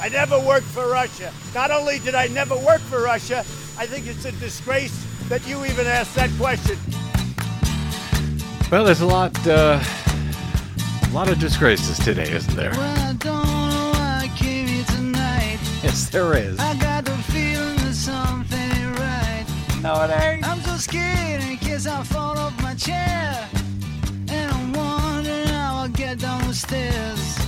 I never worked for Russia. Not only did I never work for Russia, I think it's a disgrace that you even asked that question. Well, there's a lot of disgraces today, isn't there? Well, I don't know why I came here tonight. Yes, there is. I got the feeling that something ain't right. No, it ain't. I'm so scared in case I fall off my chair. And I'm wondering how I'll get down the stairs.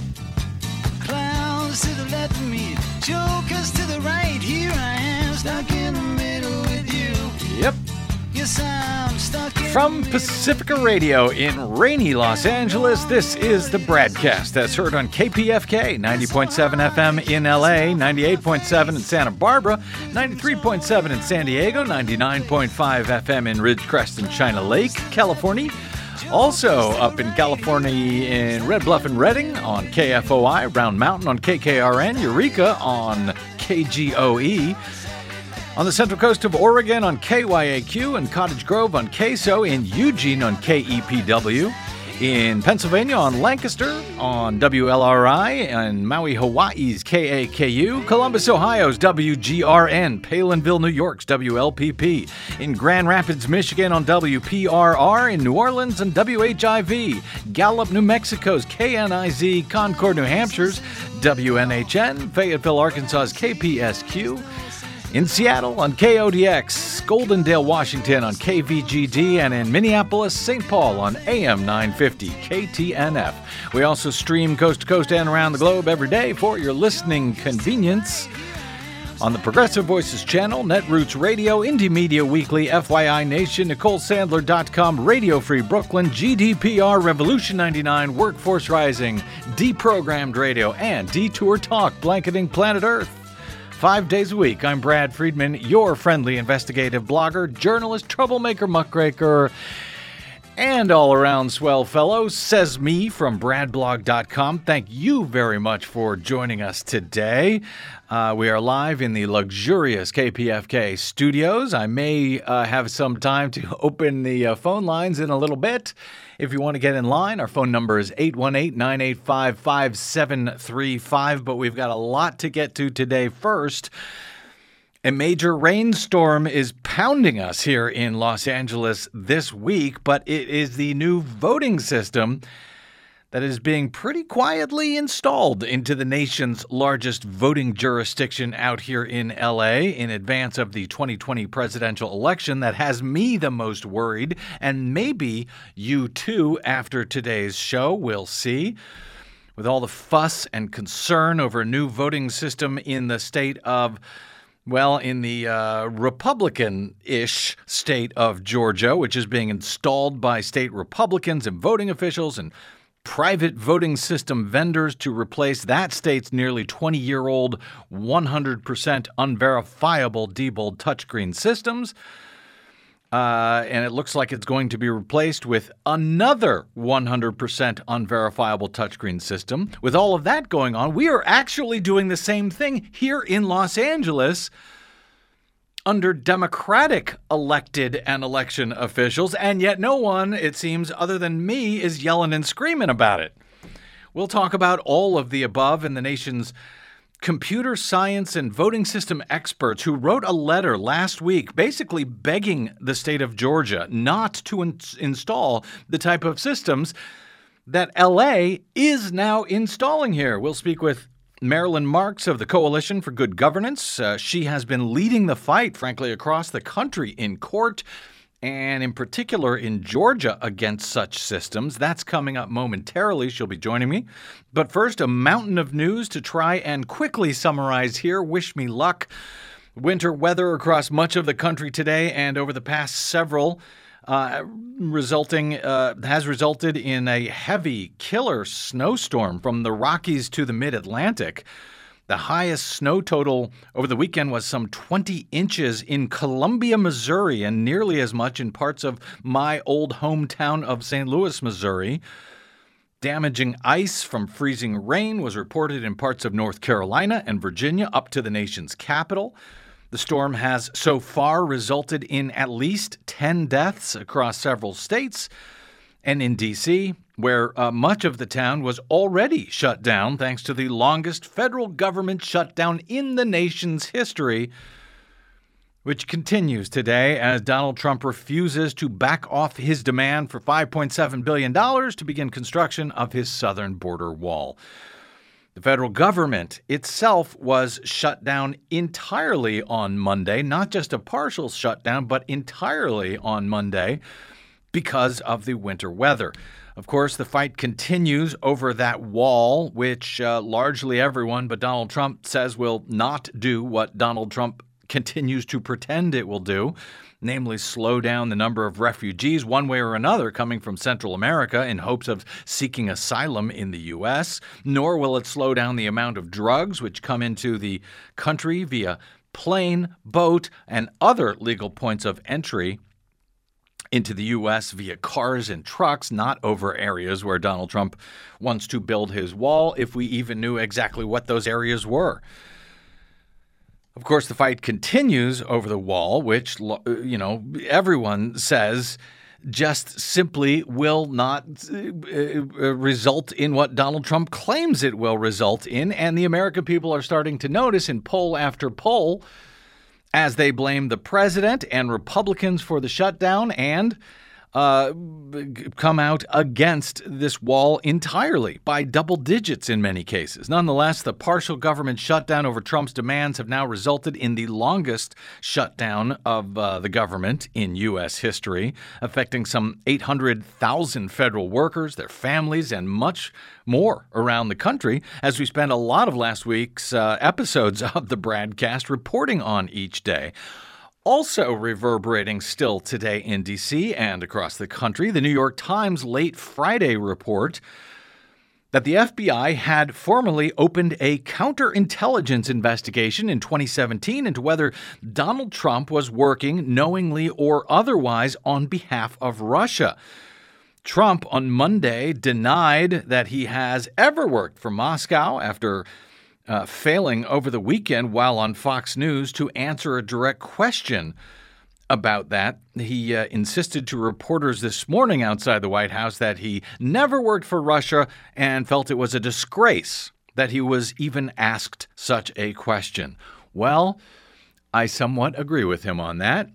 Clowns to the left of me, jokers to the right. Here I am, stuck in the middle with you. Yep. Yes, I'm stuck in From the middle Pacifica Radio in rainy Los Angeles, this is the Bradcast that's heard on KPFK 90.7 FM in LA, 98.7 in Santa Barbara, 93.7 in San Diego, 99.5 FM in Ridgecrest and China Lake, California. Also up in California in Red Bluff and Redding on KFOI, Round Mountain on KKRN, Eureka on KGOE. On the central coast of Oregon on KYAQ and Cottage Grove on KSO, in Eugene on KEPW, in Pennsylvania on Lancaster on WLRI, and Maui, Hawaii's KAKU, Columbus, Ohio's WGRN, Palinville, New York's WLPP, in Grand Rapids, Michigan on WPRR, in New Orleans on WHIV, Gallup, New Mexico's KNIZ, Concord, New Hampshire's WNHN, Fayetteville, Arkansas's KPSQ, in Seattle on KODX, Goldendale, Washington on KVGD, and in Minneapolis, St. Paul on AM 950 KTNF. We also stream coast to coast and around the globe every day for your listening convenience on the Progressive Voices channel, Netroots Radio, Indie Media Weekly, FYI Nation, NicoleSandler.com, Radio Free Brooklyn, GDPR, Revolution 99, Workforce Rising, Deprogrammed Radio, and Detour Talk, blanketing planet Earth. 5 days a week, I'm Brad Friedman, your friendly investigative blogger, journalist, troublemaker, muckraker, and all-around swell fellow, says me from bradblog.com. Thank you very much for joining us today. We are live in the luxurious KPFK studios. I may have some time to open the phone lines in a little bit. If you want to get in line, our phone number is 818-985-5735, but we've got a lot to get to today. First, a major rainstorm is pounding us here in Los Angeles this week, but it is the new voting system that is being pretty quietly installed into the nation's largest voting jurisdiction out here in LA in advance of the 2020 presidential election that has me the most worried, and maybe you too after today's show. We'll see. With all the fuss and concern over a new voting system in the state of, well, in the Republican-ish state of Georgia, which is being installed by state Republicans and voting officials and private voting system vendors to replace that state's nearly 20-year-old 100% unverifiable Diebold touchscreen systems. And it looks like it's going to be replaced with another 100% unverifiable touchscreen system. With all of that going on, we are actually doing the same thing here in Los Angeles under Democratic elected and election officials, and yet no one, it seems, other than me, is yelling and screaming about it. We'll talk about all of the above and the nation's computer science and voting system experts who wrote a letter last week basically begging the state of Georgia not to install the type of systems that LA is now installing here. We'll speak with Marilyn Marks of the Coalition for Good Governance. She has been leading the fight, frankly, across the country in court, and in particular in Georgia against such systems. That's coming up momentarily. She'll be joining me. But first, a mountain of news to try and quickly summarize here. Wish me luck. Winter weather across much of the country today and over the past several has resulted in a heavy killer snowstorm from the Rockies to the mid-Atlantic. The highest snow total over the weekend was some 20 inches in Columbia, Missouri, and nearly as much in parts of my old hometown of St. Louis, Missouri. Damaging ice from freezing rain was reported in parts of North Carolina and Virginia up to the nation's capital. The storm has so far resulted in at least 10 deaths across several states. And in D.C., where much of the town was already shut down thanks to the longest federal government shutdown in the nation's history, which continues today as Donald Trump refuses to back off his demand for $5.7 billion to begin construction of his southern border wall. The federal government itself was shut down entirely on Monday, not just a partial shutdown, but entirely on Monday because of the winter weather. Of course, the fight continues over that wall, which largely everyone but Donald Trump says will not do what Donald Trump continues to pretend it will do, namely slow down the number of refugees one way or another coming from Central America in hopes of seeking asylum in the U.S., nor will it slow down the amount of drugs which come into the country via plane, boat, and other legal points of entry into the U.S. via cars and trucks, not over areas where Donald Trump wants to build his wall, if we even knew exactly what those areas were. Of course, the fight continues over the wall, which, everyone says just simply will not result in what Donald Trump claims it will result in. And the American people are starting to notice in poll after poll as they blame the president and Republicans for the shutdown and come out against this wall entirely by double digits in many cases. Nonetheless, the partial government shutdown over Trump's demands have now resulted in the longest shutdown of the government in U.S. history, affecting some 800,000 federal workers, their families, and much more around the country, as we spent a lot of last week's episodes of the Bradcast reporting on each day. Also reverberating still today in D.C. and across the country, the New York Times late Friday report that the FBI had formally opened a counterintelligence investigation in 2017 into whether Donald Trump was working knowingly or otherwise on behalf of Russia. Trump on Monday denied that he has ever worked for Moscow after failing over the weekend while on Fox News to answer a direct question about that. He insisted to reporters this morning outside the White House that he never worked for Russia and felt it was a disgrace that he was even asked such a question. Well, I somewhat agree with him on that.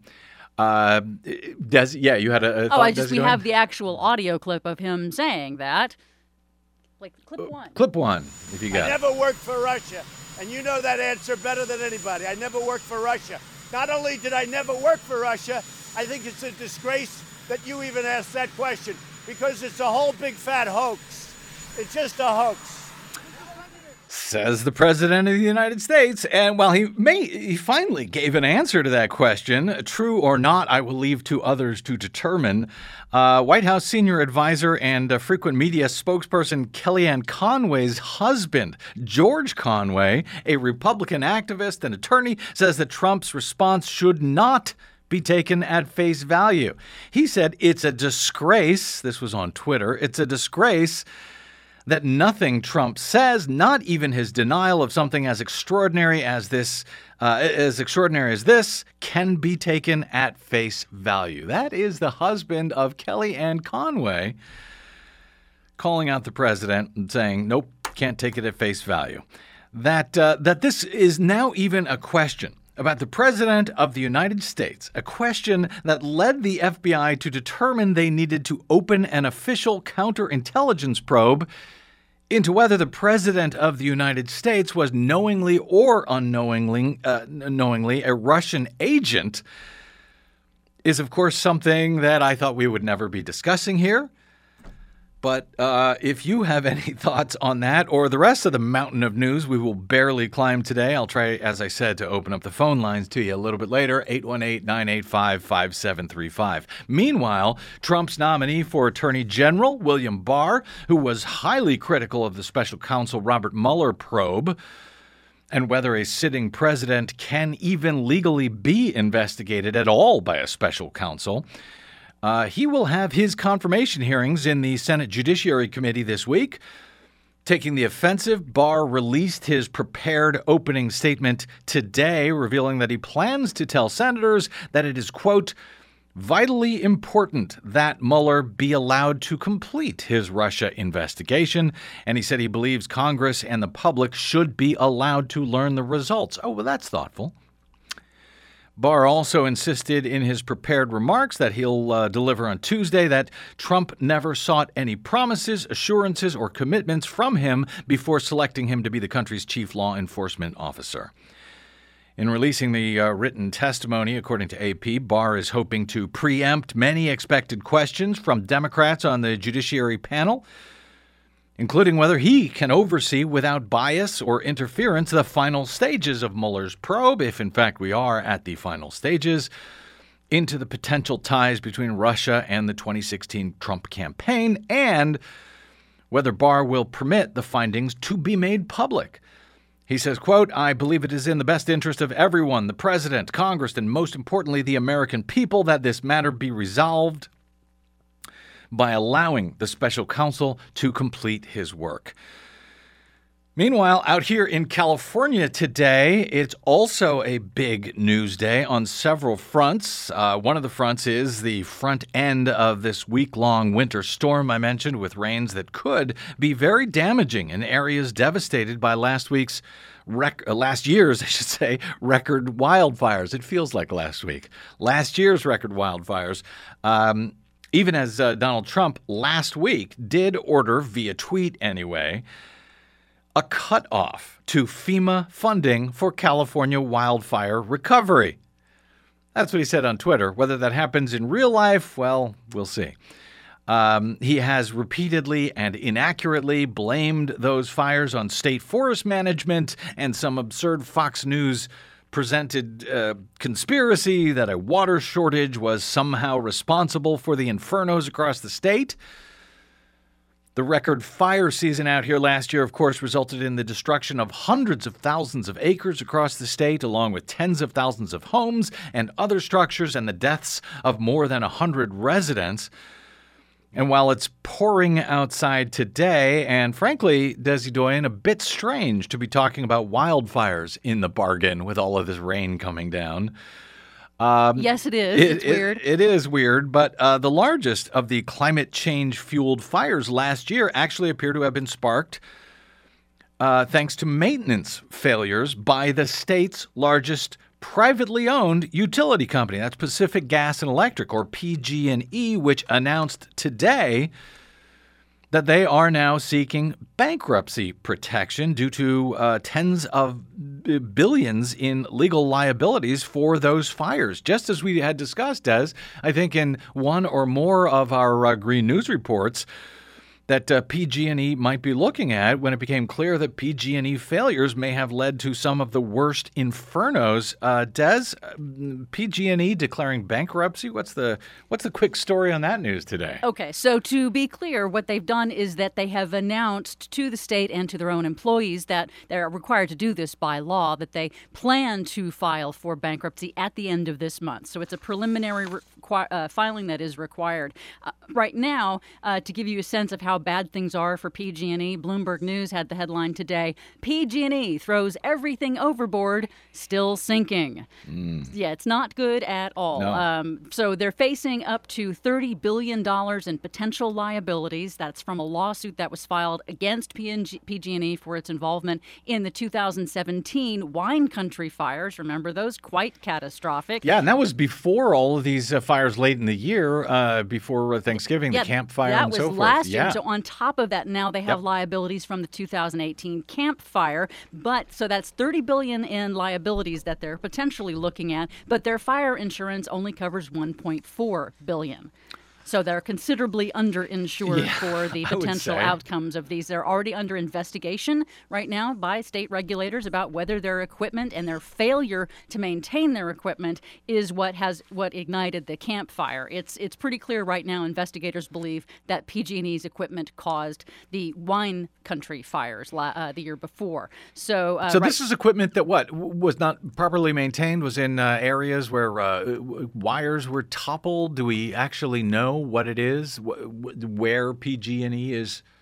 You had a thought, we have the actual audio clip of him saying that. Like clip one. Clip one, if you got I never worked for Russia, and you know that answer better than anybody. I never worked for Russia. Not only did I never work for Russia, I think it's a disgrace that you even asked that question, because it's a whole big fat hoax. It's just a hoax. Says the President of the United States. And while he finally gave an answer to that question, true or not, I will leave to others to determine. White House senior advisor and frequent media spokesperson Kellyanne Conway's husband, George Conway, a Republican activist and attorney, says that Trump's response should not be taken at face value. He said it's a disgrace. This was on Twitter. It's a disgrace that nothing Trump says, not even his denial of something as extraordinary as this, can be taken at face value. That is the husband of Kellyanne Conway calling out the president and saying, nope, can't take it at face value. That this is now even a question about the President of the United States, a question that led the FBI to determine they needed to open an official counterintelligence probe into whether the President of the United States was knowingly or unknowingly a Russian agent, is, of course, something that I thought we would never be discussing here. But if you have any thoughts on that or the rest of the mountain of news we will barely climb today, I'll try, as I said, to open up the phone lines to you a little bit later, 818-985-5735. Meanwhile, Trump's nominee for Attorney General, William Barr, who was highly critical of the special counsel Robert Mueller probe and whether a sitting president can even legally be investigated at all by a special counsel, he will have his confirmation hearings in the Senate Judiciary Committee this week. Taking the offensive, Barr released his prepared opening statement today, revealing that he plans to tell senators that it is, quote, vitally important that Mueller be allowed to complete his Russia investigation, and he said he believes Congress and the public should be allowed to learn the results. Oh, well, that's thoughtful. Barr also insisted in his prepared remarks that he'll deliver on Tuesday that Trump never sought any promises, assurances, or commitments from him before selecting him to be the country's chief law enforcement officer. In releasing the written testimony, according to AP, Barr is hoping to preempt many expected questions from Democrats on the Judiciary panel, including whether he can oversee without bias or interference the final stages of Mueller's probe, if in fact we are at the final stages, into the potential ties between Russia and the 2016 Trump campaign, and whether Barr will permit the findings to be made public. He says, quote, "I believe it is in the best interest of everyone, the president, Congress, and most importantly, the American people, that this matter be resolved by allowing the special counsel to complete his work." Meanwhile, out here in California today, it's also a big news day on several fronts. One of the fronts is the front end of this week-long winter storm I mentioned, with rains that could be very damaging in areas devastated by last year's, record wildfires. It feels like last week. Last year's record wildfires. Even as Donald Trump last week did order, via tweet anyway, a cutoff to FEMA funding for California wildfire recovery. That's what he said on Twitter. Whether that happens in real life, well, we'll see. He has repeatedly and inaccurately blamed those fires on state forest management and some absurd Fox News presented conspiracy that a water shortage was somehow responsible for the infernos across the state. The record fire season out here last year, of course, resulted in the destruction of hundreds of thousands of acres across the state, along with tens of thousands of homes and other structures, and the deaths of more than 100 residents. And while it's pouring outside today, and frankly, Desi Doyen, a bit strange to be talking about wildfires in the bargain with all of this rain coming down. Yes, it is. It's weird. It is weird, but the largest of the climate change-fueled fires last year actually appear to have been sparked thanks to maintenance failures by the state's largest privately owned utility company. That's Pacific Gas and Electric, or PG&E, which announced today that they are now seeking bankruptcy protection due to tens of billions in legal liabilities for those fires. Just as we had discussed, Des, I think in one or more of our Green News reports, that PG&E might be looking at when it became clear that PG&E failures may have led to some of the worst infernos. Des, PG&E declaring bankruptcy? What's the quick story on that news today? Okay, so to be clear, what they've done is that they have announced to the state and to their own employees that they're required to do this by law, that they plan to file for bankruptcy at the end of this month. So it's a preliminary filing that is required. Right now, to give you a sense of how bad things are for PG&E, Bloomberg News had the headline today, PG&E throws everything overboard, still sinking. Yeah, it's not good at all. No. So they're facing up to $30 billion in potential liabilities. That's from a lawsuit that was filed against PG&E for its involvement in the 2017 wine country fires. Remember those? Quite catastrophic. Yeah, and that was before all of these fires late in the year, before Thanksgiving, the campfire and so forth. That was last year. So on top of that, now they have liabilities from the 2018 campfire. But so that's $30 billion in liabilities that they're potentially looking at. But their fire insurance only covers $1.4 billion. So they're considerably underinsured for the potential outcomes of these. They're already under investigation right now by state regulators about whether their equipment and their failure to maintain their equipment is what ignited the campfire. It's pretty clear right now. Investigators believe that PG&E's equipment caused the wine country fires the year before. So this is equipment that was not properly maintained, was in areas where wires were toppled. Do we actually know what it is, where PG&E is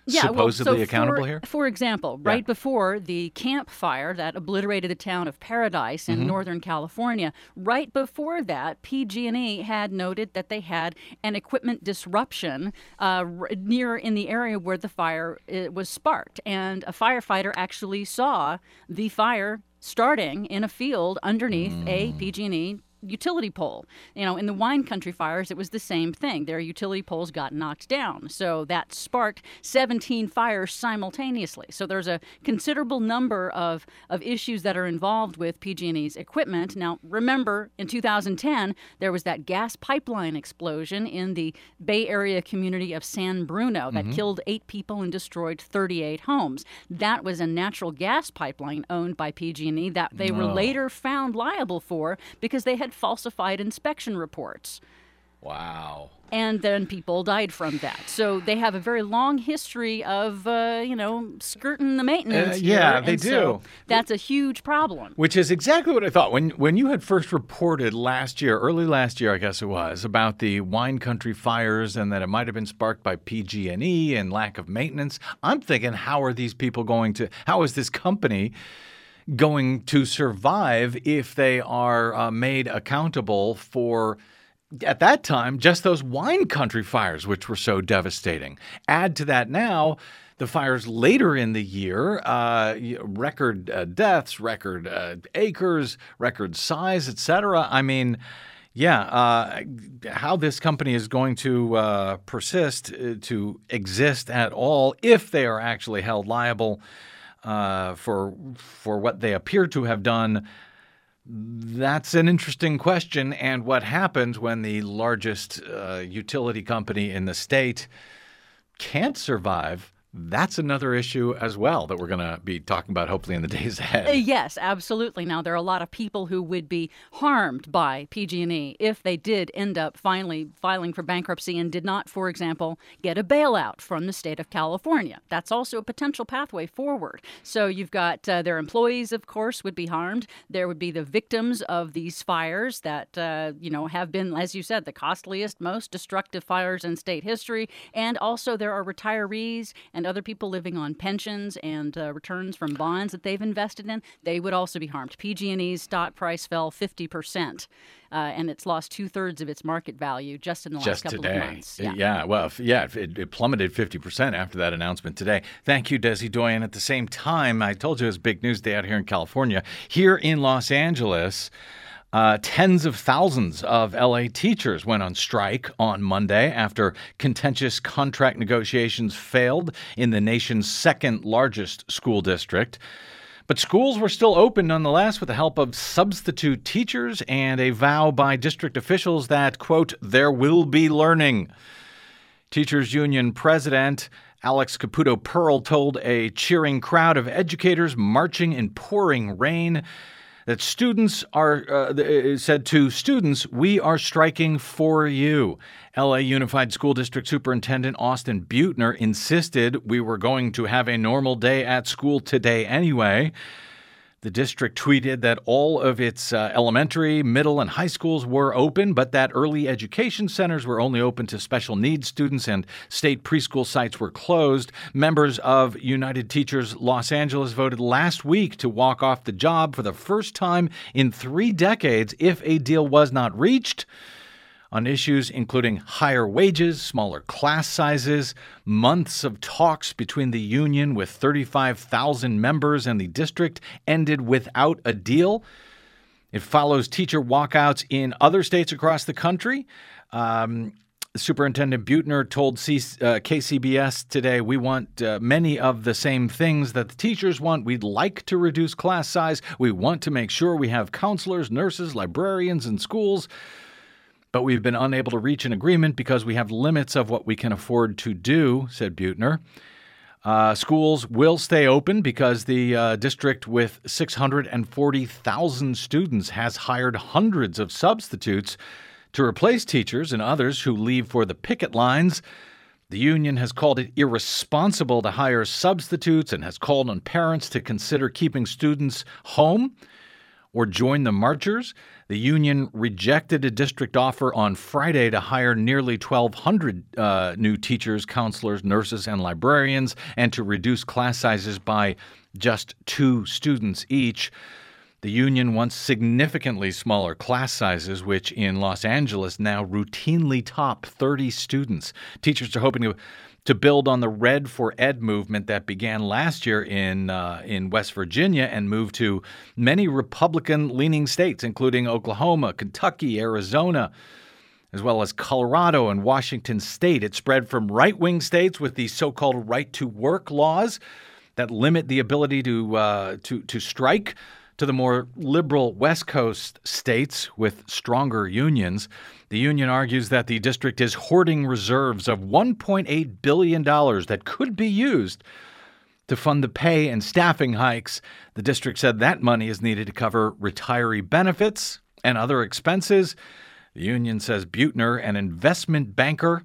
supposedly accountable here? For example, right before the Camp Fire that obliterated the town of Paradise in Northern California, right before that, PG&E had noted that they had an equipment disruption near in the area where the fire was sparked. And a firefighter actually saw the fire starting in a field underneath a PG&E utility pole. In the wine country fires, it was the same thing. Their utility poles got knocked down. So that sparked 17 fires simultaneously. So there's a considerable number of issues that are involved with PG&E's equipment. Now, remember, in 2010, there was that gas pipeline explosion in the Bay Area community of San Bruno that killed 8 people and destroyed 38 homes. That was a natural gas pipeline owned by PG&E that they were later found liable for because they had falsified inspection reports. Wow. And then people died from that. So they have a very long history of, skirting the maintenance. They do. So that's a huge problem. Which is exactly what I thought. When you had first reported early last year, I guess it was, about the wine country fires and that it might have been sparked by PG&E and lack of maintenance, I'm thinking, how is this company going to survive if they are made accountable for, at that time, just those wine country fires, which were so devastating? Add to that now the fires later in the year, record deaths, record acres, record size, etc. I mean, how this company is going to persist to exist at all if they are actually held liable for what they appear to have done, that's an interesting question. And what happens when the largest utility company in the state can't survive? That's another issue as well that we're going to be talking about hopefully in the days ahead. Yes, absolutely. Now, there are a lot of people who would be harmed by PG&E if they did end up finally filing for bankruptcy and did not, for example, get a bailout from the state of California. That's also a potential pathway forward. So you've got their employees, of course, would be harmed. There would be the victims of these fires that, have been, as you said, the costliest, most destructive fires in state history. And also there are retirees and other people living on pensions and returns from bonds that they've invested in. They would also be harmed. PG&E's stock price fell 50%, and it's lost 2/3 of its market value just in the last couple of months. It plummeted 50% after that announcement today. Thank you, Desi Doyen. At the same time, I told you it was a big news day out here in California. Here in Los Angeles, tens of thousands of LA teachers went on strike on Monday after contentious contract negotiations failed in the nation's second largest school district. But schools were still open nonetheless with the help of substitute teachers and a vow by district officials that, quote, there will be learning. Teachers Union President Alex Caputo Pearl told a cheering crowd of educators marching in pouring rain that students said to students, we are striking for you. LA Unified School District Superintendent Austin Buettner insisted we were going to have a normal day at school today anyway. The district tweeted that all of its elementary, middle, and high schools were open, but that early education centers were only open to special needs students and state preschool sites were closed. Members of United Teachers Los Angeles voted last week to walk off the job for the first time in 3 decades if a deal was not reached, on issues including higher wages, smaller class sizes, months of talks between the union with 35,000 members and the district ended without a deal. It follows teacher walkouts in other states across the country. Superintendent Buettner told KCBS today, we want many of the same things that the teachers want. We'd like to reduce class size. We want to make sure we have counselors, nurses, librarians in schools. But we've been unable to reach an agreement because we have limits of what we can afford to do, said Buettner. Schools will stay open because the district with 640,000 students has hired hundreds of substitutes to replace teachers and others who leave for the picket lines. The union has called it irresponsible to hire substitutes and has called on parents to consider keeping students home. or join the marchers. The union rejected a district offer on Friday to hire nearly 1,200 new teachers, counselors, nurses, and librarians, and to reduce class sizes by just 2 students each. The union wants significantly smaller class sizes, which in Los Angeles now routinely top 30 students. Teachers are hoping to build on the Red for Ed movement that began last year in West Virginia and moved to many Republican-leaning states, including Oklahoma, Kentucky, Arizona, as well as Colorado and Washington State. It spread from right-wing states with the so-called right-to-work laws that limit the ability to strike, to the more liberal West Coast states with stronger unions. The union argues that the district is hoarding reserves of $1.8 billion that could be used to fund the pay and staffing hikes. The district said that money is needed to cover retiree benefits and other expenses. The union says Buettner, an investment banker,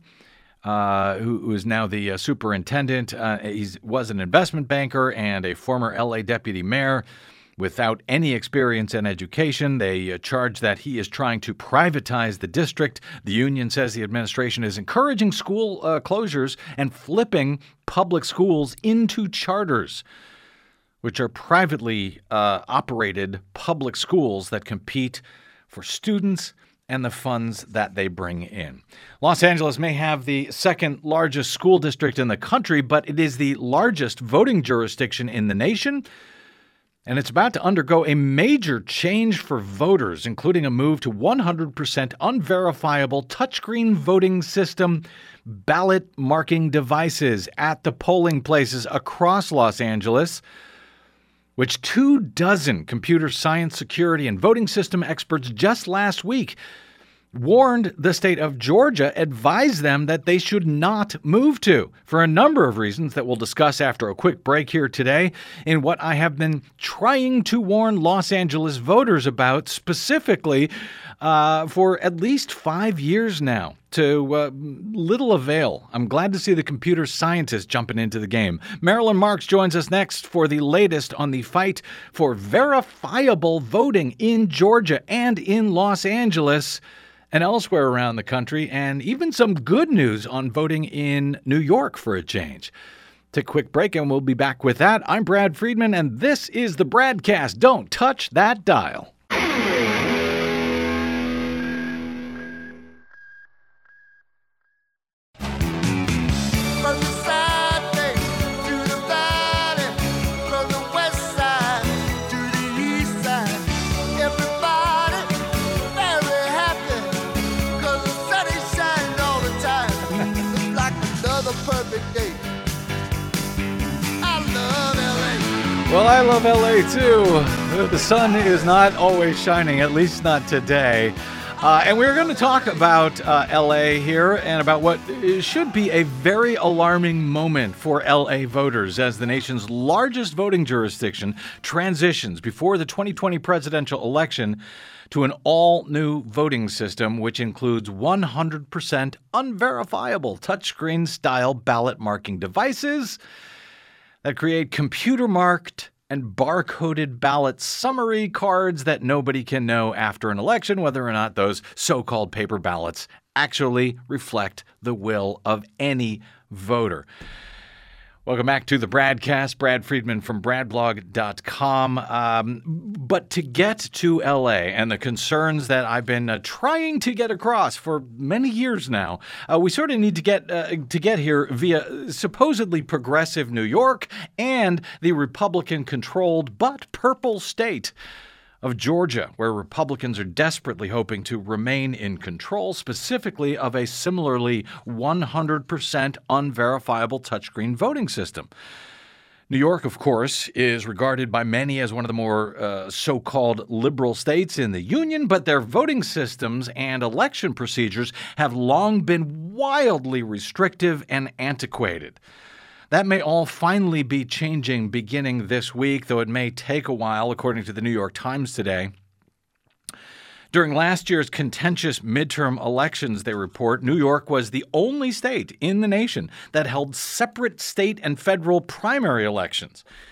who is now the superintendent, he was an investment banker and a former L.A. deputy mayor, without any experience in education. They charge that he is trying to privatize the district. The union says the administration is encouraging school closures and flipping public schools into charters, which are privately operated public schools that compete for students and the funds that they bring in. Los Angeles may have the second largest school district in the country, but it is the largest voting jurisdiction in the nation. And it's about to undergo a major change for voters, including a move to 100% unverifiable touchscreen voting system ballot marking devices at the polling places across Los Angeles, which 24 computer science, security, and voting system experts just last week warned the state of Georgia, advised them that they should not move to, for a number of reasons that we'll discuss after a quick break here today in what I have been trying to warn Los Angeles voters about specifically for at least 5 years now, to little avail. I'm glad to see the computer scientists jumping into the game. Marilyn Marks joins us next for the latest on the fight for verifiable voting in Georgia and in Los Angeles and elsewhere around the country, and even some good news on voting in New York for a change. Take a quick break and we'll be back with that. I'm Brad Friedman, and this is the Bradcast. Don't touch that dial. Well, I love LA too. The sun is not always shining, at least not today. And we're going to talk about LA here and about what should be a very alarming moment for LA voters as the nation's largest voting jurisdiction transitions before the 2020 presidential election to an all-new voting system, which includes 100% unverifiable touchscreen-style ballot marking devices that create computer-marked and barcoded ballot summary cards that nobody can know after an election whether or not those so-called paper ballots actually reflect the will of any voter. Welcome back to the Bradcast. Brad Friedman from bradblog.com. But to get to LA and the concerns that I've been trying to get across for many years now, we sort of need to get here via supposedly progressive New York and the Republican-controlled but purple state of Georgia, where Republicans are desperately hoping to remain in control, specifically of a similarly 100% unverifiable touchscreen voting system. New York, of course, is regarded by many as one of the more so-called liberal states in the Union, but their voting systems and election procedures have long been wildly restrictive and antiquated. That may all finally be changing beginning this week, though it may take a while, according to the New York Times today. During last year's contentious midterm elections, they report, New York was the only state in the nation that held separate state and federal primary elections.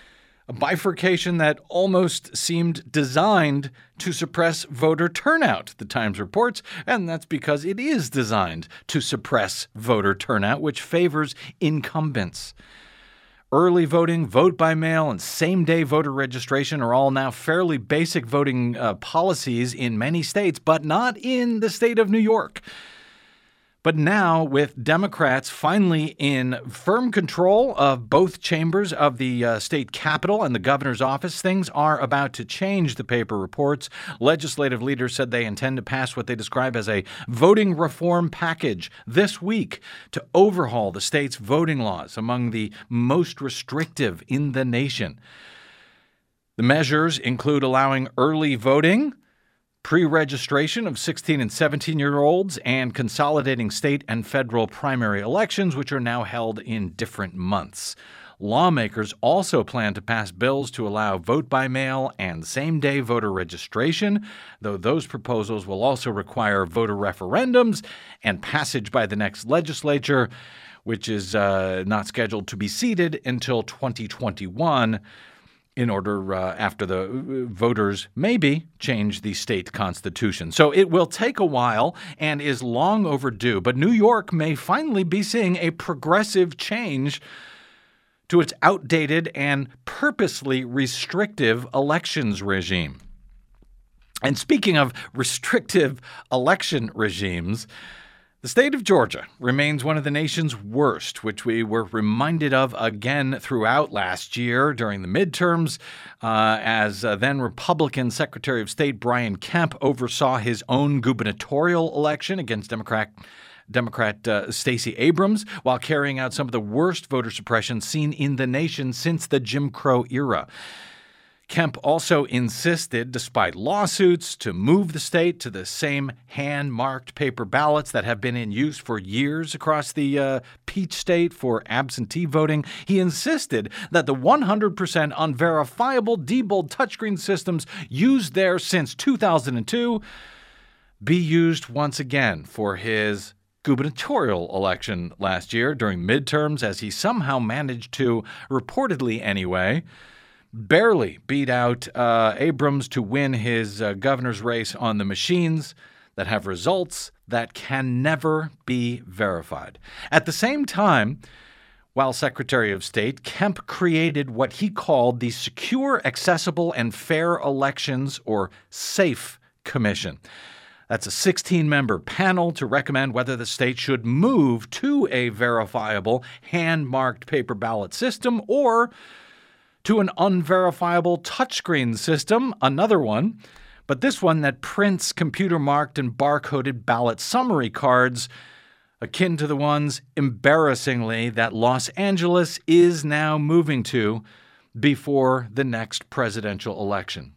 A bifurcation that almost seemed designed to suppress voter turnout, the Times reports, and that's because it is designed to suppress voter turnout, which favors incumbents. Early voting, vote by mail, and same-day voter registration are all now fairly basic voting policies in many states, but not in the state of New York. But now, with Democrats finally in firm control of both chambers of the state capitol and the governor's office, things are about to change, the paper reports. Legislative leaders said they intend to pass what they describe as a voting reform package this week to overhaul the state's voting laws, among the most restrictive in the nation. The measures include allowing early voting, pre-registration of 16 and 17-year-olds, and consolidating state and federal primary elections, which are now held in different months. Lawmakers also plan to pass bills to allow vote by mail and same-day voter registration, though those proposals will also require voter referendums and passage by the next legislature, which is not scheduled to be seated until 2021. In order, after the voters maybe change the state constitution. So it will take a while and is long overdue, but New York may finally be seeing a progressive change to its outdated and purposely restrictive elections regime. And speaking of restrictive election regimes, the state of Georgia remains one of the nation's worst, which we were reminded of again throughout last year during the midterms, as then Republican Secretary of State Brian Kemp oversaw his own gubernatorial election against Democrat Stacey Abrams, while carrying out some of the worst voter suppression seen in the nation since the Jim Crow era. Kemp also insisted, despite lawsuits, to move the state to the same hand-marked paper ballots that have been in use for years across the Peach State for absentee voting. He insisted that the 100% unverifiable Diebold touchscreen systems used there since 2002 be used once again for his gubernatorial election last year during midterms, as he somehow managed to, reportedly anyway, barely beat out Abrams to win his governor's race on the machines that have results that can never be verified. At the same time, while Secretary of State, Kemp created what he called the Secure, Accessible, and Fair Elections, or SAFE Commission. That's a 16-member panel to recommend whether the state should move to a verifiable hand-marked paper ballot system or to an unverifiable touchscreen system, another one, but this one that prints computer-marked and barcoded ballot summary cards, akin to the ones, embarrassingly, that Los Angeles is now moving to before the next presidential election.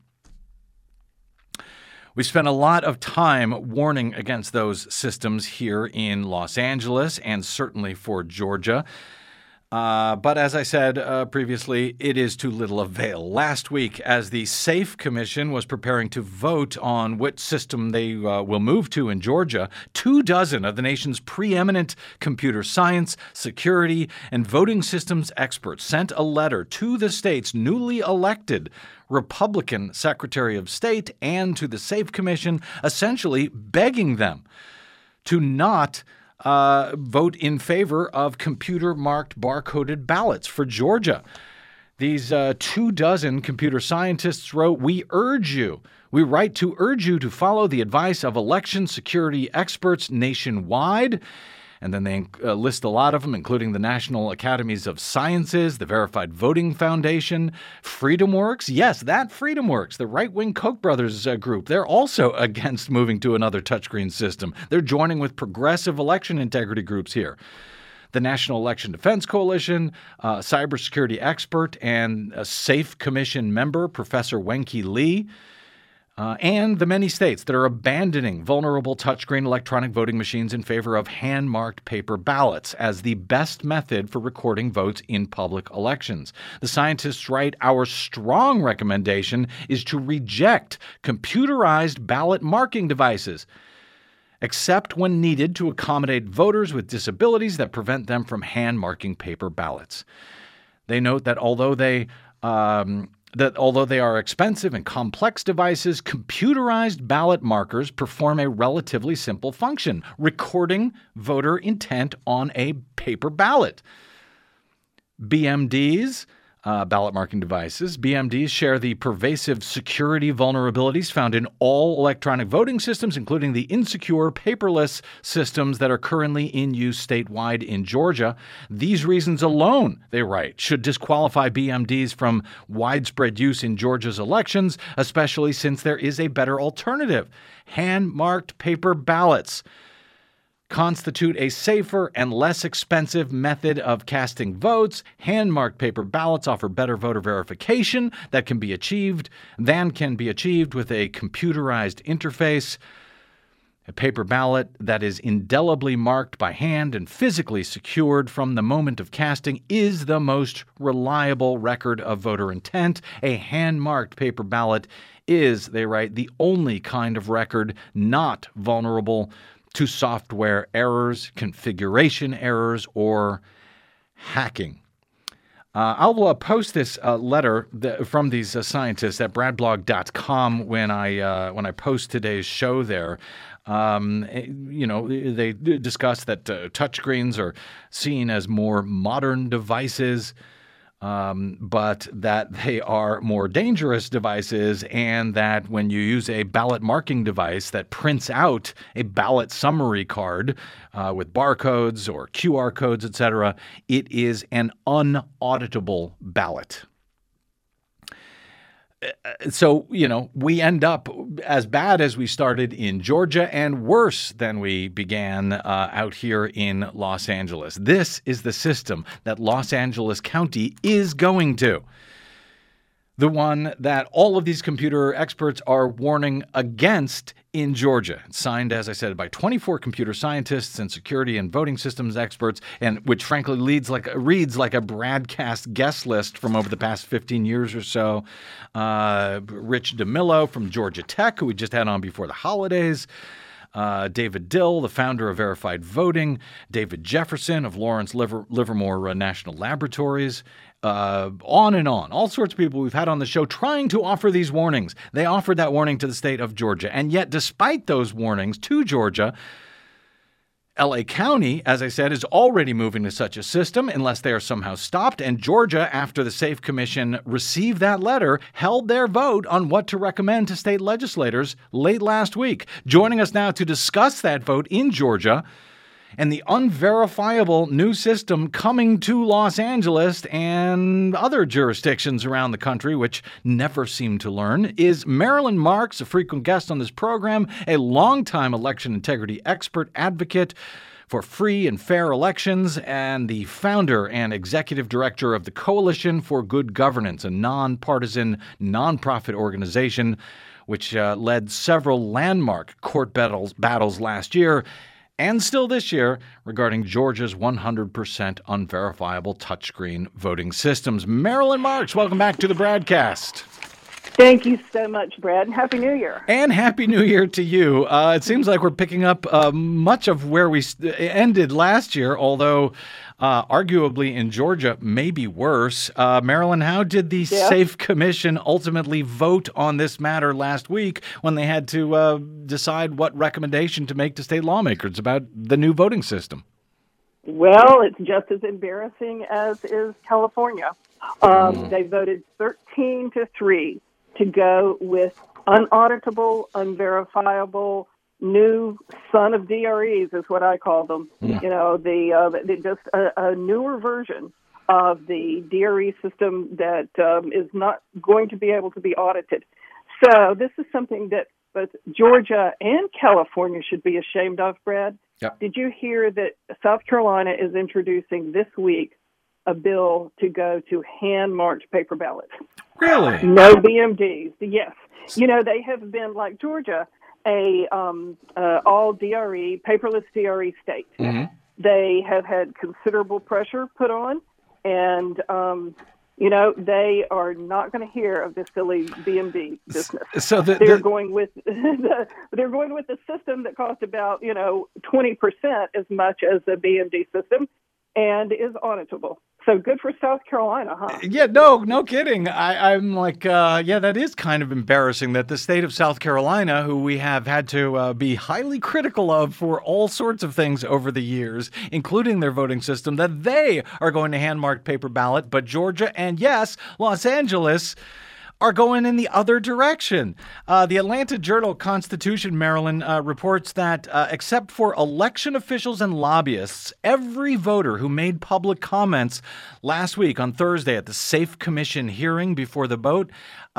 We spent a lot of time warning against those systems here in Los Angeles and certainly for Georgia. But as I said previously, it is to little avail. Last week, as the SAFE Commission was preparing to vote on what system they will move to in Georgia, 24 of the nation's preeminent computer science, security, and voting systems experts sent a letter to the state's newly elected Republican Secretary of State and to the SAFE Commission, essentially begging them to not vote in favor of computer-marked barcoded ballots for Georgia. These 24 computer scientists wrote, we write to urge you to follow the advice of election security experts nationwide. And then they list a lot of them, including the National Academies of Sciences, the Verified Voting Foundation, FreedomWorks. Yes, that FreedomWorks, the right-wing Koch brothers group. They're also against moving to another touchscreen system. They're joining with progressive election integrity groups here. The National Election Defense Coalition, cybersecurity expert and a SAFE Commission member, Professor Wenki Lee, and the many states that are abandoning vulnerable touchscreen electronic voting machines in favor of hand-marked paper ballots as the best method for recording votes in public elections. The scientists write, our strong recommendation is to reject computerized ballot marking devices, except when needed to accommodate voters with disabilities that prevent them from hand-marking paper ballots. They note that although they that although they are expensive and complex devices, computerized ballot markers perform a relatively simple function, recording voter intent on a paper ballot. BMDs, ballot marking devices, BMDs share the pervasive security vulnerabilities found in all electronic voting systems, including the insecure paperless systems that are currently in use statewide in Georgia. These reasons alone, they write, should disqualify BMDs from widespread use in Georgia's elections, especially since there is a better alternative: hand-marked paper ballots constitute a safer and less expensive method of casting votes. Hand-marked paper ballots offer better voter verification that can be achieved with a computerized interface. A paper ballot that is indelibly marked by hand and physically secured from the moment of casting is the most reliable record of voter intent. A hand-marked paper ballot is, they write, the only kind of record not vulnerable to software errors, configuration errors, or hacking. I'll post this letter from these scientists at bradblog.com when I post today's show there. They discuss that touchscreens are seen as more modern devices, but that they are more dangerous devices, and that when you use a ballot marking device that prints out a ballot summary card with barcodes or QR codes, etc., it is an unauditable ballot. So, we end up as bad as we started in Georgia and worse than we began out here in Los Angeles. This is the system that Los Angeles County is going to. The one that all of these computer experts are warning against in Georgia. It's signed, as I said, by 24 computer scientists and security and voting systems experts, and which frankly reads like a broadcast guest list from over the past 15 years or so. Rich DeMillo from Georgia Tech, who we just had on before the holidays. David Dill, the founder of Verified Voting. David Jefferson of Lawrence Livermore National Laboratories. On and on. All sorts of people we've had on the show trying to offer these warnings. They offered that warning to the state of Georgia. And yet, despite those warnings to Georgia, LA County, as I said, is already moving to such a system unless they are somehow stopped. And Georgia, after the Safe Commission received that letter, held their vote on what to recommend to state legislators late last week. Joining us now to discuss that vote in Georgia and the unverifiable new system coming to Los Angeles and other jurisdictions around the country, which never seem to learn, is Marilyn Marks, a frequent guest on this program, a longtime election integrity expert advocate for free and fair elections, and the founder and executive director of the Coalition for Good Governance, a nonpartisan, nonprofit organization which led several landmark court battles last year and still this year regarding Georgia's 100% unverifiable touchscreen voting systems. Marilyn Marks, welcome back to the Bradcast. Thank you so much, Brad, and Happy New Year. And Happy New Year to you. It seems like we're picking up much of where we ended last year, although arguably in Georgia, maybe worse. Marilyn, how did the Safe Commission ultimately vote on this matter last week when they had to decide what recommendation to make to state lawmakers about the new voting system? Well, it's just as embarrassing as is California. They voted 13-3 to go with unauditable, unverifiable, new son of DREs is what I call them. Just a newer version of the DRE system that is not going to be able to be audited. So this is something that both Georgia and California should be ashamed of, Brad. Yep. Did you hear that South Carolina is introducing this week a bill to go to hand-marked paper ballots? Really? No BMDs. Yes. They have been, like Georgia, a all DRE, paperless DRE state. Mm-hmm. They have had considerable pressure put on, and they are not going to hear of this silly BMD business. So they're going with the system that cost about 20% as much as the BMD system, and is auditable. So good for South Carolina, huh? Yeah, no kidding. I'm like, that is kind of embarrassing that the state of South Carolina, who we have had to be highly critical of for all sorts of things over the years, including their voting system, that they are going to hand-marked paper ballot, but Georgia and, yes, Los Angeles are going in the other direction. The Atlanta Journal-Constitution, Maryland, reports that except for election officials and lobbyists, every voter who made public comments last week on Thursday at the Safe Commission hearing before the vote,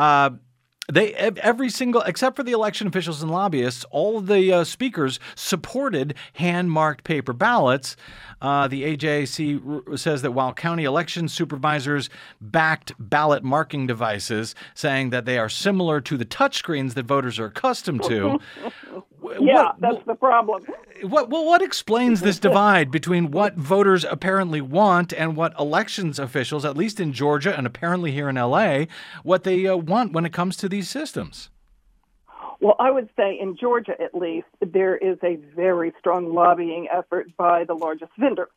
except for the election officials and lobbyists, all of the speakers supported hand-marked paper ballots. The AJC says that while county election supervisors backed ballot marking devices, saying that they are similar to the touchscreens that voters are accustomed to. That's the problem. What explains this divide between what voters apparently want and what elections officials, at least in Georgia and apparently here in L.A., what they want when it comes to these systems? Well, I would say in Georgia, at least, there is a very strong lobbying effort by the largest vendor.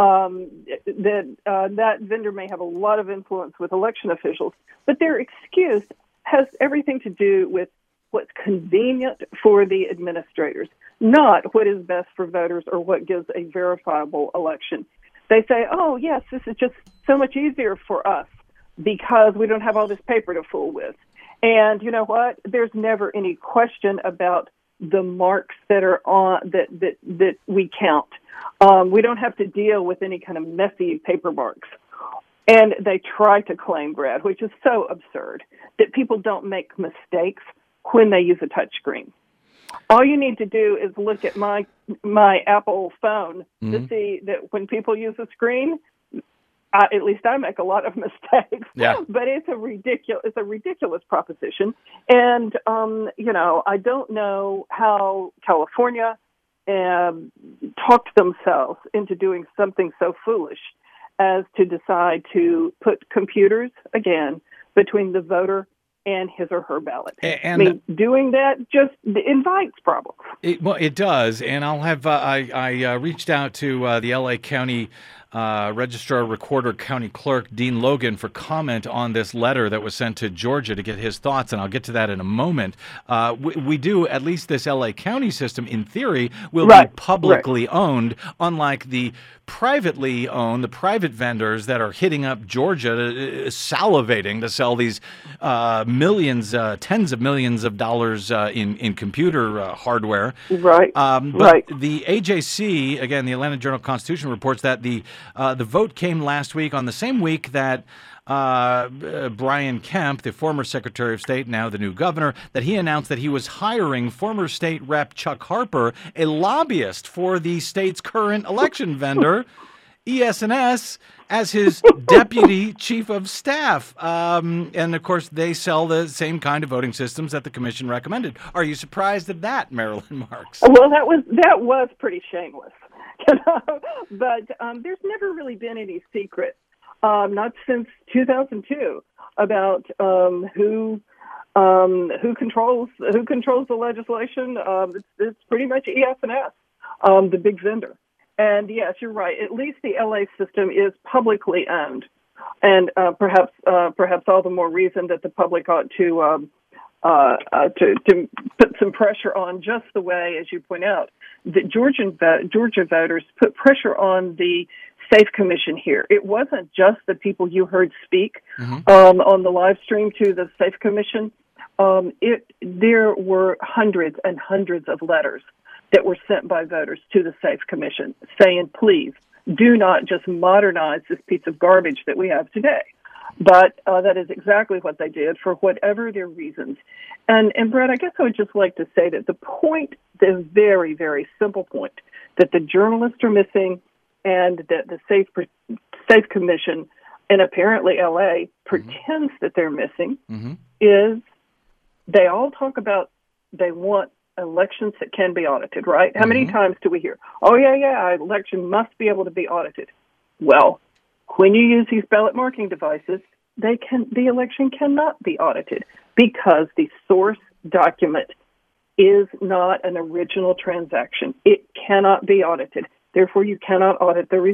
That vendor may have a lot of influence with election officials, but their excuse has everything to do with what's convenient for the administrators, not what is best for voters or what gives a verifiable election. They say, oh, yes, this is just so much easier for us because we don't have all this paper to fool with. And you know what? There's never any question about the marks that are on that we count. We don't have to deal with any kind of messy paper marks. And they try to claim, Brad, which is so absurd, that people don't make mistakes when they use a touchscreen. All you need to do is look at my Apple phone to see that when people use a screen, at least I make a lot of mistakes. Yeah. But it's a ridiculous proposition. And I don't know how California talked themselves into doing something so foolish as to decide to put computers again between the voter and his or her ballot. And doing that just invites problems. It does. And I'll have, I reached out to the LA County Registrar, Recorder, County Clerk, Dean Logan, for comment on this letter that was sent to Georgia to get his thoughts, and I'll get to that in a moment. We do, at least this LA County system, in theory, will be publicly owned, unlike the privately owned, the private vendors that are hitting up Georgia, salivating to sell these millions, tens of millions of dollars in computer hardware. Right. But the AJC, again, the Atlanta Journal-Constitution, reports that the vote came last week on the same week that Brian Kemp, the former Secretary of State, now the new governor, that he announced that he was hiring former state rep Chuck Harper, a lobbyist for the state's current election vendor, ES&S, as his deputy chief of staff. And, of course, they sell the same kind of voting systems that the commission recommended. Are you surprised at that, Marilyn Marks? Well, that was pretty shameless. But there's never really been any secret, not since 2002, about who controls the legislation. It's pretty much ES&S, the big vendor. And yes, you're right. At least the LA system is publicly owned, and perhaps all the more reason that the public ought to put some pressure on, just the way, as you point out, that Georgia voters put pressure on the Safe Commission here. It wasn't just the people you heard speak on the live stream to the Safe Commission. There were hundreds and hundreds of letters that were sent by voters to the Safe Commission saying, please, do not just modernize this piece of garbage that we have today. But that is exactly what they did for whatever their reasons. And Brad, I guess I would just like to say that the very, very simple point that the journalists are missing and that the Safe Commission and apparently LA pretends that they're missing is they all talk about they want elections that can be audited, right? How many times do we hear, oh, yeah, an election must be able to be audited? Well, when you use these ballot marking devices, the election cannot be audited because the source document is not an original transaction. It cannot be audited. Therefore, you cannot audit the results.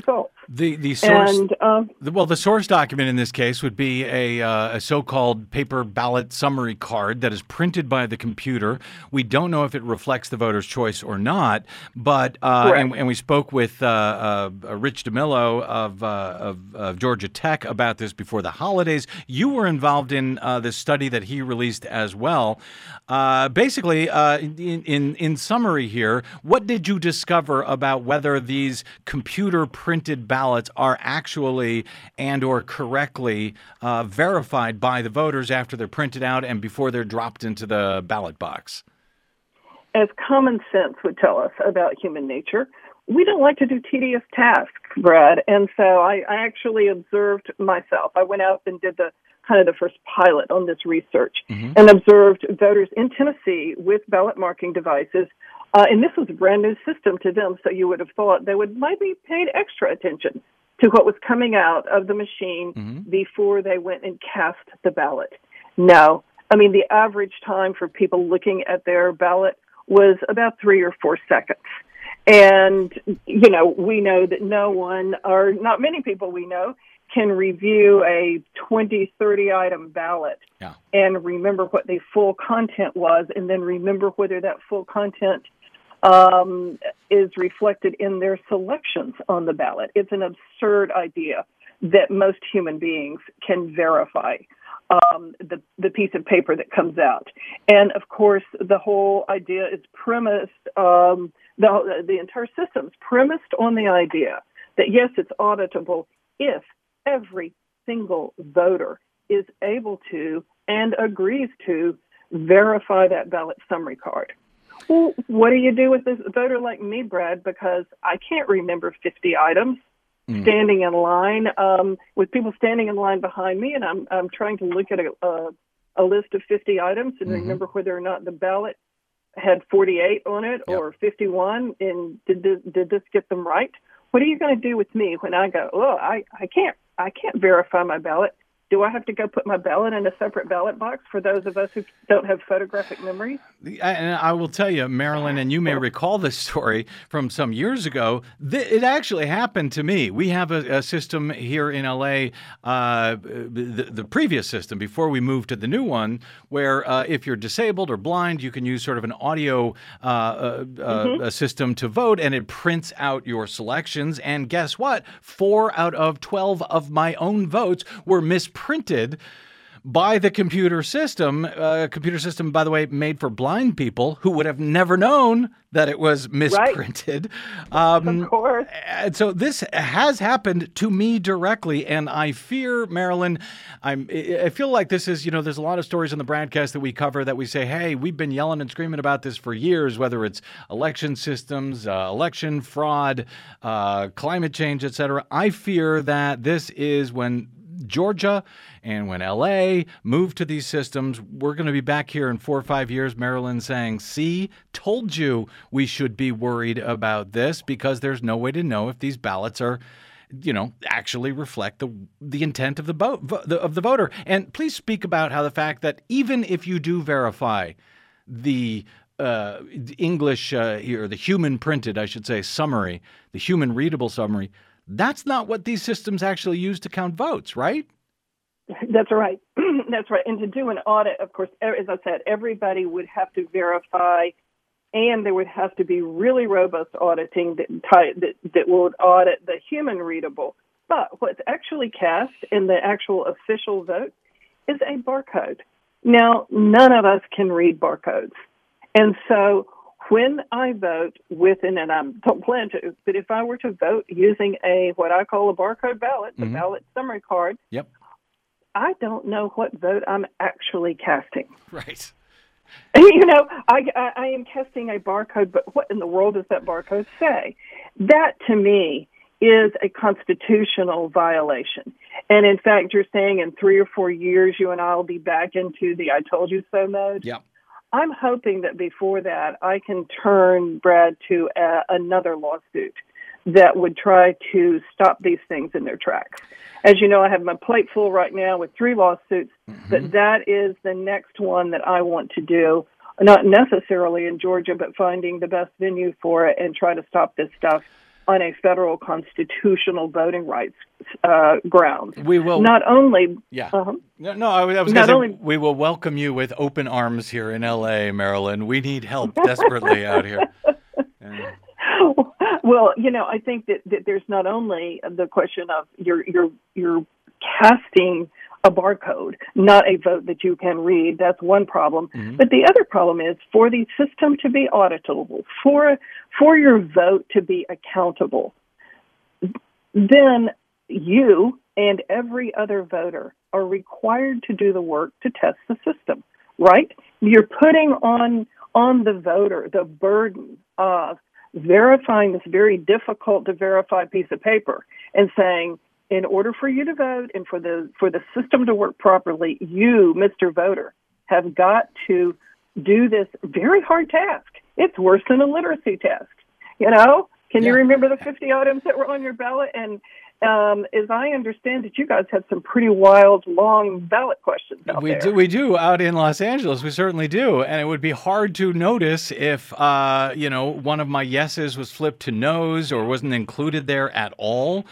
The source, And the source document in this case would be a so-called paper ballot summary card that is printed by the computer. We don't know if it reflects the voter's choice or not, but and we spoke with Rich DeMillo of Georgia Tech about this before the holidays. You were involved in this study that he released as well. Basically, in summary here, what did you discover about whether these computer printed ballots are actually and or correctly verified by the voters after they're printed out and before they're dropped into the ballot box? as common sense would tell us about human nature, we don't like to do tedious tasks, Brad. And so I actually observed myself. I went out and did the first pilot on this research and observed voters in Tennessee with ballot marking devices. And this was a brand new system to them, so you would have thought they would maybe paid extra attention to what was coming out of the machine before they went and cast the ballot. No. I mean, the average time for people looking at their ballot was about 3 or 4 seconds. And, you know, we know that no one, or not many people we know, can review a 20, 30-item ballot and remember what the full content was and then remember whether that full content is reflected in their selections on the ballot. It's an absurd idea that most human beings can verify the piece of paper that comes out. And, of course, the whole idea is premised, the entire system's premised on the idea that, yes, it's auditable if every single voter is able to and agrees to verify that ballot summary card. Well, what do you do with this voter like me, Brad? Because I can't remember 50 items standing in line with people standing in line behind me, and I'm trying to look at a list of 50 items and remember whether or not the ballot had 48 on it or 51, and did this get them right? What are you going to do with me when I go, I can't verify my ballot? Do I have to go put my ballot in a separate ballot box for those of us who don't have photographic memory? And I will tell you, Marilyn, and you may recall this story from some years ago, it actually happened to me. We have a system here in L.A., the previous system, before we moved to the new one, where if you're disabled or blind, you can use sort of an audio a system to vote, and it prints out your selections. And guess what? 4 out of 12 of my own votes were misprinted by the computer system. Computer system, by the way, made for blind people who would have never known that it was misprinted. Of course. And so this has happened to me directly, and I fear, Marilyn, I feel like this is, there's a lot of stories on the broadcast that we cover that we say, hey, we've been yelling and screaming about this for years, whether it's election systems, election fraud, climate change, et cetera. I fear that this is when Georgia and when L.A. move to these systems, we're going to be back here in 4 or 5 years, Marilyn, saying, see, told you we should be worried about this, because there's no way to know if these ballots are, actually reflect the intent of the voter. And please speak about how the fact that even if you do verify the English or the human printed, I should say, summary, the human readable summary, that's not what these systems actually use to count votes, right? That's right. That's right. And to do an audit, of course, as I said, everybody would have to verify, and there would have to be really robust auditing that would audit the human readable. But what's actually cast in the actual official vote is a barcode. Now, none of us can read barcodes. And so when I vote and I don't plan to, but if I were to vote using what I call a barcode ballot, the ballot summary card, I don't know what vote I'm actually casting. Right. I am casting a barcode, but what in the world does that barcode say? That, to me, is a constitutional violation. And, in fact, you're saying in 3 or 4 years you and I will be back into the I told you so mode? Yeah. I'm hoping that before that I can turn, Brad, to another lawsuit that would try to stop these things in their tracks. As you know, I have my plate full right now with 3 lawsuits, but that is the next one that I want to do, not necessarily in Georgia, but finding the best venue for it and try to stop this stuff on a federal constitutional voting rights grounds. We will not only. Yeah. Uh-huh. No, I was going to say, we will welcome you with open arms here in L.A., Marilyn. We need help desperately out here. Well, I think that there's not only the question of you're casting a barcode, not a vote that you can read. That's one problem. Mm-hmm. But the other problem is for the system to be auditable, for your vote to be accountable, then you and every other voter are required to do the work to test the system, right? You're putting on the voter the burden of verifying this very difficult to verify piece of paper and saying, in order for you to vote and for the system to work properly, you, Mr. Voter, have got to do this very hard task. It's worse than a literacy test. Can you remember the 50 items that were on your ballot? And as I understand it, you guys have some pretty wild, long ballot questions out there. We do out in Los Angeles. We certainly do. And it would be hard to notice if, one of my yeses was flipped to no's or wasn't included there at all.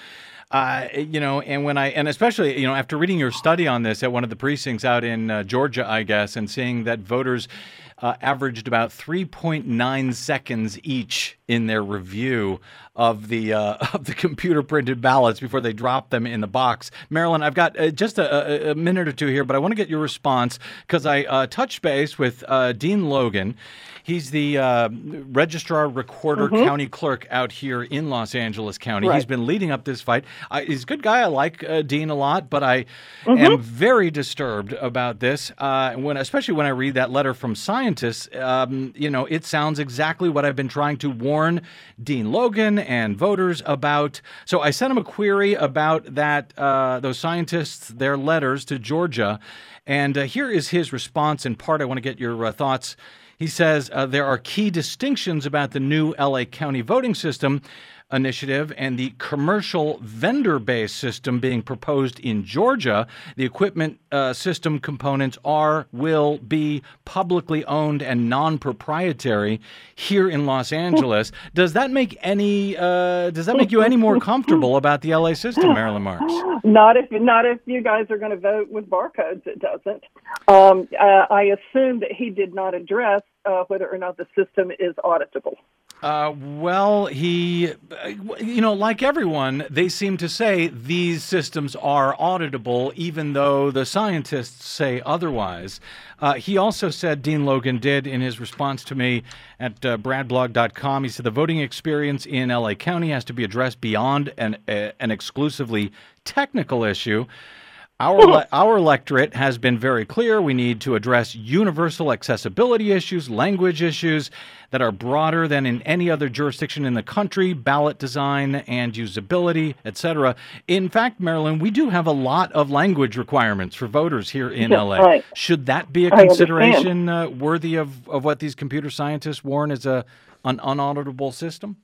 And especially, after reading your study on this at one of the precincts out in Georgia, I guess, and seeing that voters averaged about 3.9 seconds each in their review of the computer printed ballots before they drop them in the box. Marilyn, I've got just a minute or two here, but I want to get your response because I touched base with Dean Logan. He's the registrar, recorder, county clerk out here in Los Angeles County. Right. He's been leading up this fight. He's a good guy. I like Dean a lot, but I am very disturbed about this. Especially when I read that letter from scientists, it sounds exactly what I've been trying to warn Dean Logan and voters about. So I sent him a query about that, those scientists, their letters to Georgia. And here is his response. In part, I want to get your thoughts. He says there are key distinctions about the new LA County voting system initiative and the commercial vendor-based system being proposed in Georgia. The equipment system components will be publicly owned and non-proprietary here in Los Angeles. Does that make you any more comfortable about the LA system, Marilyn Marks? Not if you guys are going to vote with barcodes. It doesn't. I assume that he did not address whether or not the system is auditable. He, like everyone, they seem to say these systems are auditable, even though the scientists say otherwise. He also said, Dean Logan did in his response to me at bradblog.com, he said the voting experience in LA County has to be addressed beyond an exclusively technical issue. Our electorate has been very clear. We need to address universal accessibility issues, language issues that are broader than in any other jurisdiction in the country, ballot design and usability, etc. In fact, Marilyn, we do have a lot of language requirements for voters here in LA. Right. Should that be a consideration worthy of what these computer scientists warn as an unauditable system?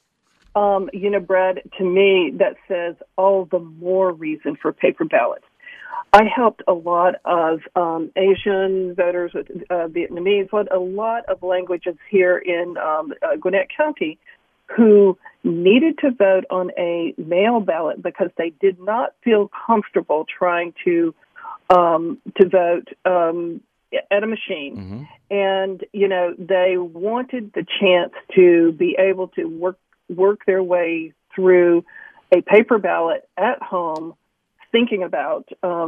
Brad, to me, that says all the more reason for paper ballots. I helped a lot of Asian voters with Vietnamese, a lot of languages here in Gwinnett County who needed to vote on a mail ballot because they did not feel comfortable trying to vote at a machine. Mm-hmm. And, they wanted the chance to be able to work their way through a paper ballot at home, thinking about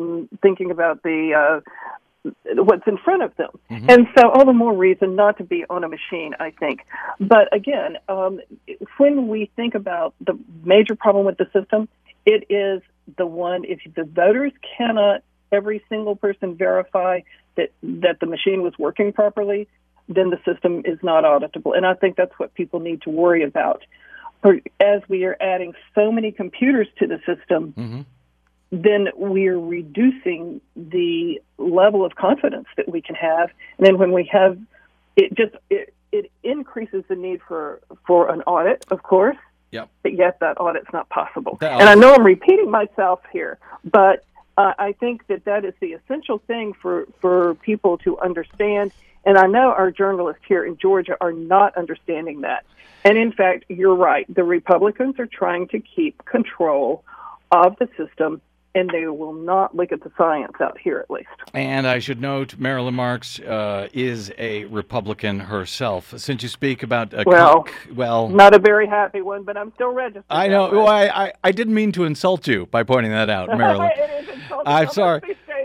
the what's in front of them. Mm-hmm. And so all the more reason not to be on a machine, I think. But again, when we think about the major problem with the system, it is the one, if the voters cannot, every single person verify that the machine was working properly, then the system is not auditable. And I think that's what people need to worry about. As we are adding so many computers to the system, mm-hmm. then we're reducing the level of confidence that we can have. And then when we have it increases the need for an audit, of course. Yep. But yet that audit's not possible. And I know I'm repeating myself here, but I think that is the essential thing for people to understand And I know our journalists here in Georgia are not understanding that. And in fact, you're right. The Republicans are trying to keep control of the system, and they will not look at the science out here, at least. And I should note, Marilyn Marks is a Republican herself. Since you speak about not a very happy one, but I'm still registered. I know. Well, I didn't mean to insult you by pointing that out, Marilyn. It is insulting. I'm sorry.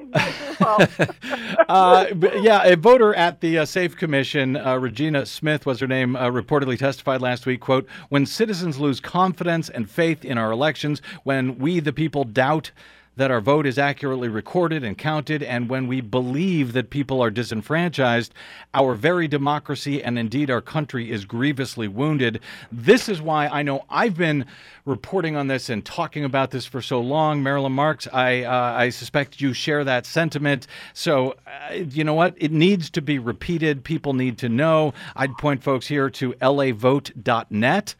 A voter at the Safe Commission, Regina Smith was her name, reportedly testified last week, quote, "When citizens lose confidence and faith in our elections, when we, the people, doubt that our vote is accurately recorded and counted, and when we believe that people are disenfranchised, our very democracy and indeed our country is grievously wounded." This is why I know I've been reporting on this and talking about this for so long. Marilyn Marks, I suspect you share that sentiment. So, you know what? It needs to be repeated. People need to know. I'd point folks here to lavote.net.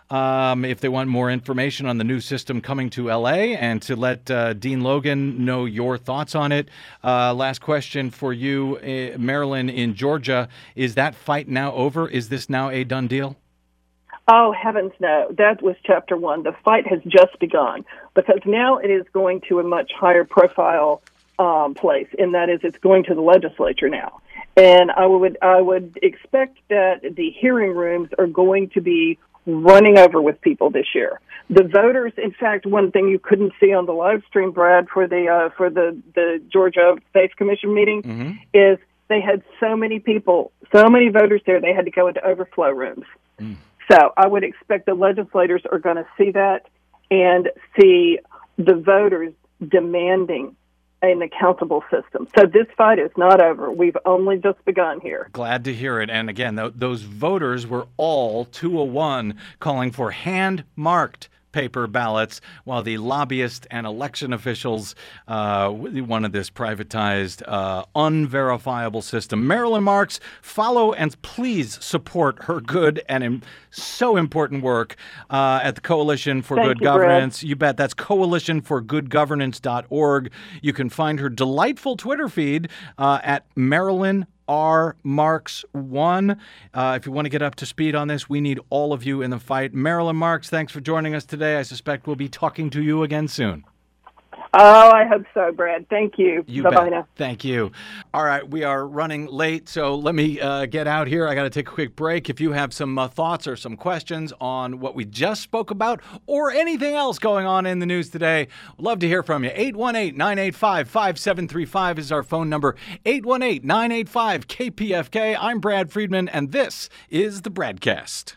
If they want more information on the new system coming to L.A. and to let Dean Logan know your thoughts on it. Last question for you, Marilyn, in Georgia. Is that fight now over? Is this now a done deal? Oh, heavens no. That was chapter one. The fight has just begun because now it is going to a much higher profile place, and that is it's going to the legislature now. And I would expect that the hearing rooms are going to be running over with people this year. The voters, in fact, one thing you couldn't see on the live stream, Brad, for the Georgia Faith Commission meeting is they had so many people, so many voters there, they had to go into overflow rooms. So I would expect the legislators are going to see that and see the voters demanding an accountable system. So this fight is not over. We've only just begun here. Glad to hear it. And again, those voters were all 201 calling for hand-marked paper ballots, while the lobbyists and election officials wanted this privatized, unverifiable system. Marilyn Marks, follow and please support her good and so important work at the Coalition for Good Governance. You bet. That's coalitionforgoodgovernance.org. You can find her delightful Twitter feed at Marilyn R. Marks 1. If you want to get up to speed on this, we need all of you in the fight. Marilyn Marks, thanks for joining us today. I suspect we'll be talking to you again soon. Oh, I hope so, Brad. Thank you. Bye-bye now. Thank you. All right, we are running late, so let me get out here. I got to take a quick break. If you have some thoughts or some questions on what we just spoke about or anything else going on in the news today, we'd love to hear from you. 818-985-5735 is our phone number. 818-985-KPFK. I'm Brad Friedman, and this is the Bradcast.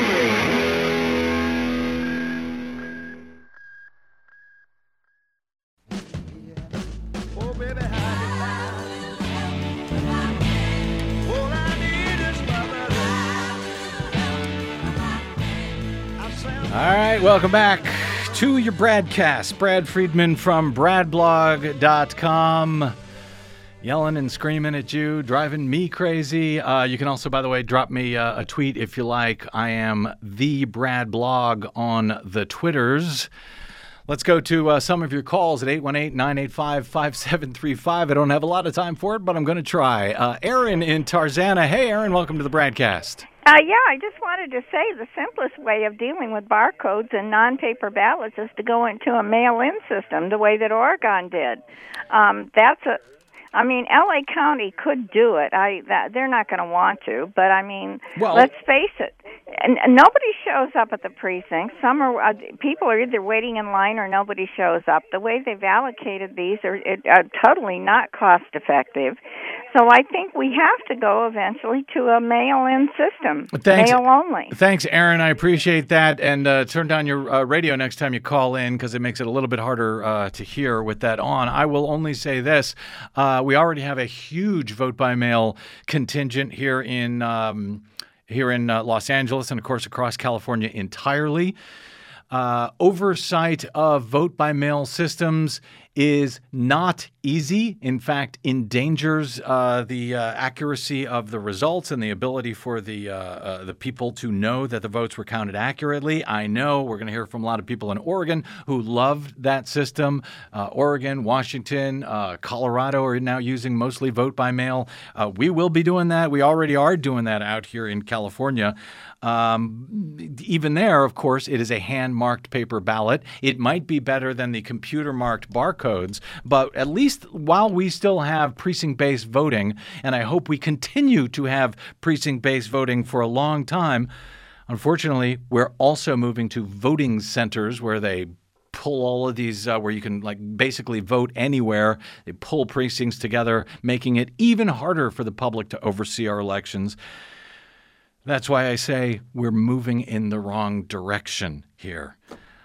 All right, welcome back to your Bradcast. Brad Friedman from bradblog.com. Yelling and screaming at you, driving me crazy. You can also, by the way, drop me a tweet if you like. I am the Brad Blog on the Twitters. Let's go to some of your calls at 818-985-5735. I don't have a lot of time for it, but I'm going to try. Aaron in Tarzana. Hey, Aaron, welcome to the Bradcast. I just wanted to say the simplest way of dealing with barcodes and non-paper ballots is to go into a mail-in system the way that Oregon did. L.A. County could do it. They're not going to want to, but let's face it. And nobody shows up at the precinct. People are either waiting in line or nobody shows up. The way they've allocated these are totally not cost-effective. So I think we have to go eventually to a mail-in system, mail only. Thanks, Aaron. I appreciate that. And turn down your radio next time you call in because it makes it a little bit harder to hear with that on. I will only say this. We already have a huge vote-by-mail contingent here in Los Angeles and, of course, across California entirely. Oversight of vote-by-mail systems is not easy. In fact, endangers the accuracy of the results and the ability for the people to know that the votes were counted accurately. I know we're going to hear from a lot of people in Oregon who loved that system. Oregon, Washington, Colorado are now using mostly vote by mail. We will be doing that. We already are doing that out here in California. Even there, of course, it is a hand-marked paper ballot. It might be better than the computer-marked barcodes, but at least while we still have precinct-based voting, and I hope we continue to have precinct-based voting for a long time, unfortunately, we're also moving to voting centers where they pull all of these, where you can basically vote anywhere. They pull precincts together, making it even harder for the public to oversee our elections. That's why I say we're moving in the wrong direction here.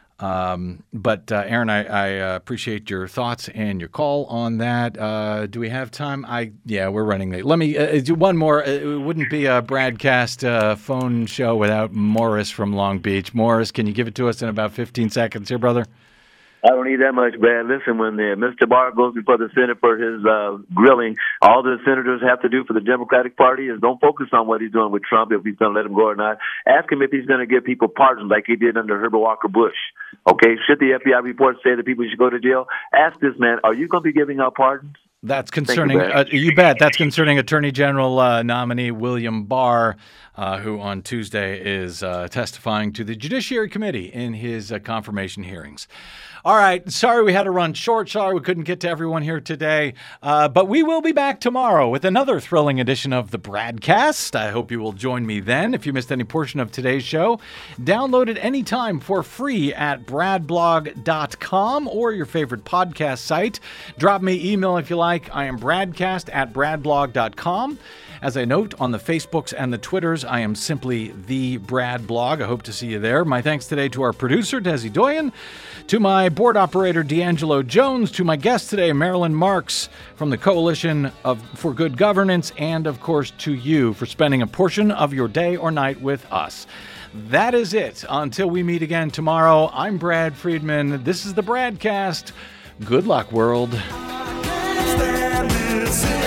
But Aaron, I appreciate your thoughts and your call on that. Do we have time? Yeah, we're running late. Let me do one more. It wouldn't be a broadcast phone show without Morris from Long Beach. Morris, can you give it to us in about 15 seconds here, brother? I don't need that much, Brad. Listen, when Mr. Barr goes before the Senate for his grilling, all the senators have to do for the Democratic Party is don't focus on what he's doing with Trump, if he's going to let him go or not. Ask him if he's going to give people pardons like he did under Herbert Walker Bush. Okay? Should the FBI report say that people should go to jail? Ask this man, are you going to be giving out pardons? That's concerning. You bet. That's concerning Attorney General nominee William Barr, who on Tuesday is testifying to the Judiciary Committee in his confirmation hearings. All right. Sorry we had to run short. Sorry we couldn't get to everyone here today. But we will be back tomorrow with another thrilling edition of the Bradcast. I hope you will join me then. If you missed any portion of today's show, download it anytime for free at bradblog.com or your favorite podcast site. Drop me email if you like. I am bradcast@bradblog.com. As I note on the Facebooks and the Twitters, I am simply the Brad Blog. I hope to see you there. My thanks today to our producer, Desi Doyen, to my board operator, D'Angelo Jones, to my guest today, Marilyn Marks from the Coalition for Good Governance, and of course to you for spending a portion of your day or night with us. That is it. Until we meet again tomorrow, I'm Brad Friedman. This is the Bradcast. Good luck, world.